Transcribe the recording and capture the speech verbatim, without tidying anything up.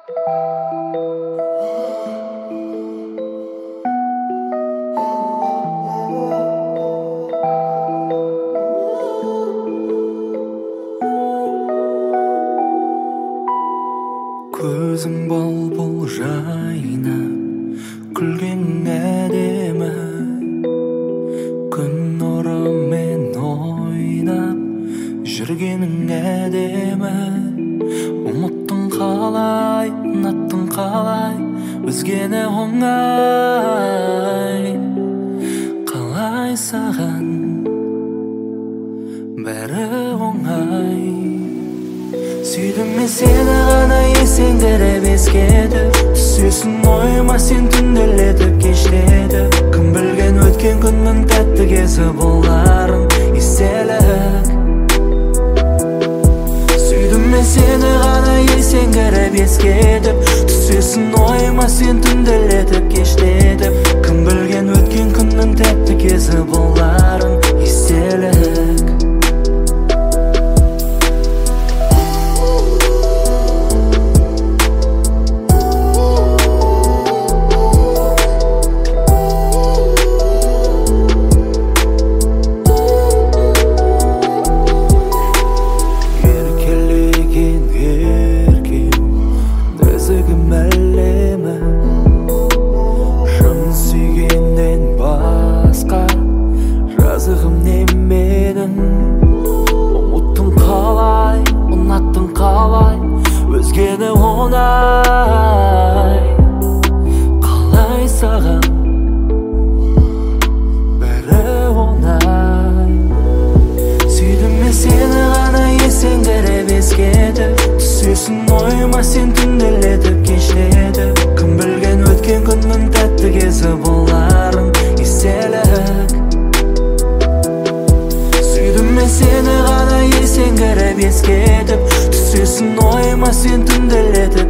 Көзің бол-бол жайнап, күлгенің әдемі, күн нұрымен ойнап, жүргенің әдемі. Ұмыттың қалай, ұнаттың қалай, өзгені оңай. Қалай саған бәрі оңай. Сүйдім мен сені ғана есеңгіріп ескетіп, түсесің ойыма сен түнделетіп кештетіп. Кім білген өткен күннің тәтті кезі боларын естелік. Сүйдім мен сені ғана есеңгіріп ескетіп, түсесің ойыма сен түнделетіп кештетіп. Кім білген өткен күннің тәтті кезі боларын естелік. Ұмыттың қалай, ұнаттың қалай, өзгені оңай. Қалай саған бәрі оңай. Сүйдім мен сені ғана есеңгіріп ескетіп, түсесің ойыма сен түнделетіп кештетіп. Кім білген өткен күннің тәтті кезі боларын естелік. Мен сені ғана есеңгіріп ескетіп, түсесің ойыма сен түнделетіп